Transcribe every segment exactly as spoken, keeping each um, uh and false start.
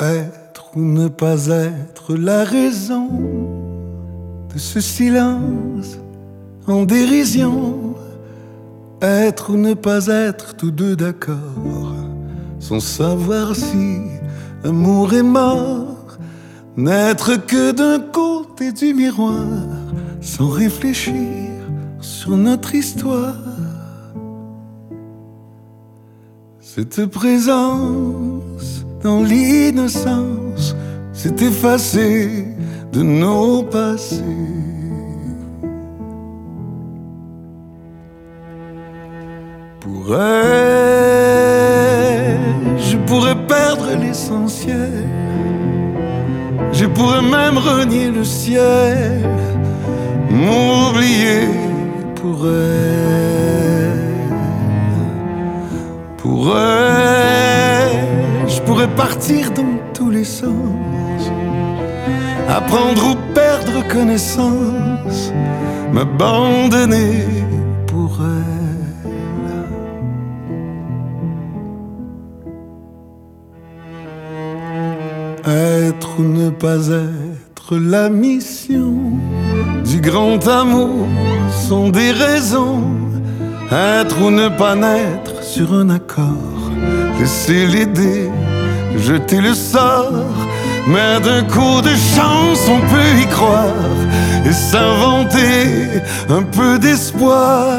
Être ou ne pas être la raison de ce silence en dérision. Être ou ne pas être tous deux d'accord, sans savoir si amour est mort. N'être que d'un côté du miroir, sans réfléchir sur notre histoire. Cette présence dans l'innocence s'est effacée de nos passés. Pourrais-je, je pourrais perdre l'essentiel. Je pourrais même renier le ciel, m'oublier pour elle. Pourrais-je, je pourrais partir dans tous les sens, apprendre ou perdre connaissance, m'abandonner pour elle. Être ou ne pas être, la mission du grand amour sont des raisons. Être ou ne pas naître sur un accord, laisser les dés, jeter le sort. Mais d'un coup de chance on peut y croire et s'inventer un peu d'espoir.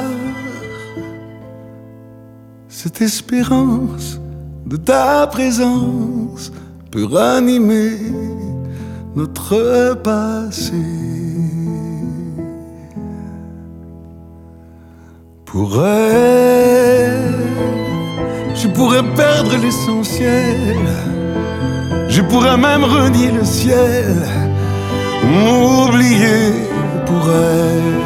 Cette espérance de ta présence peut ranimer notre passé. Pourrais, je pourrais perdre l'essentiel. Je pourrais même renier le ciel, m'oublier pour elle.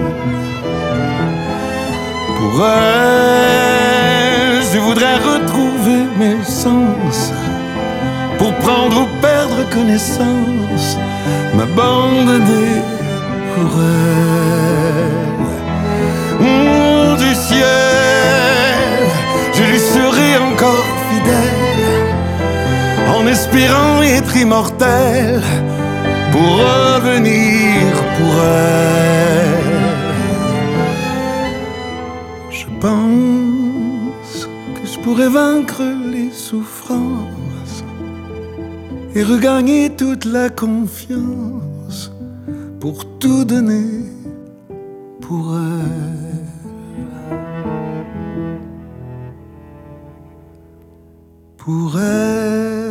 Pour elle, je voudrais retrouver mes sens, pour prendre ou perdre connaissance, m'abandonner pour elle. Mmh, du ciel, je lui serai encore fidèle, en espérant être immortel, pour revenir pour elle. Je pense que je pourrais vaincre les souffrances et regagner toute la confiance, pour tout donner pour elle. Pour elle.